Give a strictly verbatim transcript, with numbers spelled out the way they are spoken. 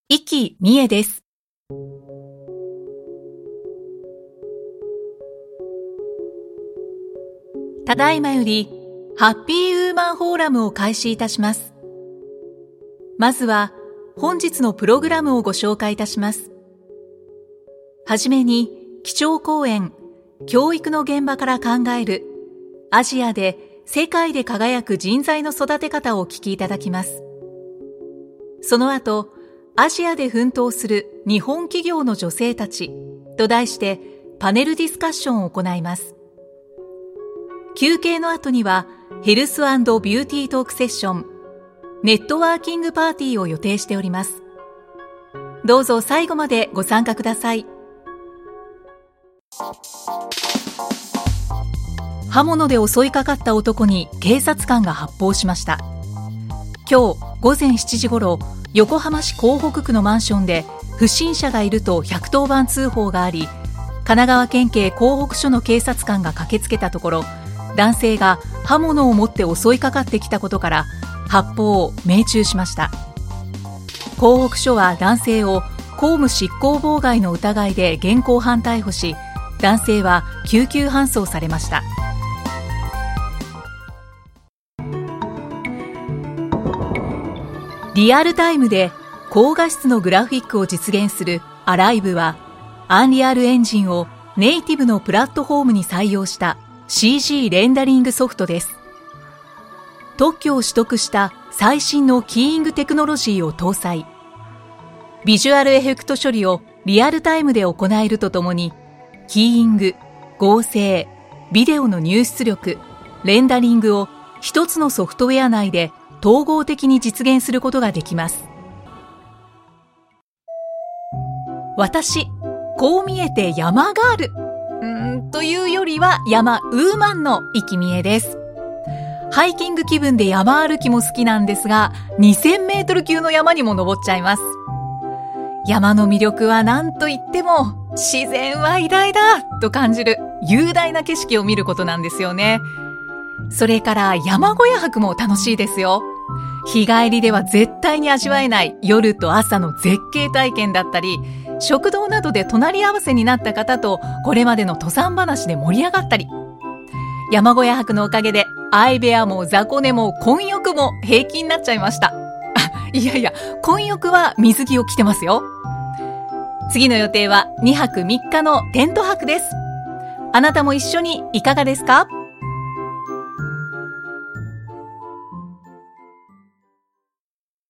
生きみえです。ただいまよりハッピーウーマンフォーラムを開始いたします。まずは本日のプログラムをご紹介いたします。はじめに基調講演、教育の現場から考えるアジアで世界で輝く人材の育て方をお聞きいただきます。その後、アジアで奮闘する日本企業の女性たちと題してパネルディスカッションを行います。休憩の後にはヘルス&ビューティートークセッション、ネットワーキングパーティーを予定しております。どうぞ最後までご参加ください。刃物で襲いかかった男に警察官が発砲しました。今日午前しちじごろ、横浜市港北区のマンションで不審者がいるとひゃくとおばん通報があり、神奈川県警港北署の警察官が駆けつけたところ、男性が刃物を持って襲いかかってきたことから発砲を命中しました。港北署は男性を公務執行妨害の疑いで現行犯逮捕し、男性は救急搬送されました。リアルタイムで高画質のグラフィックを実現するアライブは、アンリアルエンジンをネイティブのプラットフォームに採用した シージー レンダリングソフトです。特許を取得した最新のキーイングテクノロジーを搭載。ビジュアルエフェクト処理をリアルタイムで行えるとともに、キーイング、合成、ビデオの入出力、レンダリングを一つのソフトウェア内で統合的に実現することができます。私、こう見えて山ガールうーんというよりは山ウーマンの生きみえです。ハイキング気分で山歩きも好きなんですが、にせんメートル級の山にも登っちゃいます。山の魅力は何と言っても、自然は偉大だと感じる雄大な景色を見ることなんですよね。それから山小屋泊も楽しいですよ。日帰りでは絶対に味わえない夜と朝の絶景体験だったり、食堂などで隣り合わせになった方とこれまでの登山話で盛り上がったり、山小屋泊のおかげで相部屋も雑魚寝も混浴も平気になっちゃいました。いやいや、混浴は水着を着てますよ。次の予定はにはくみっかのテント泊です。あなたも一緒にいかがですか？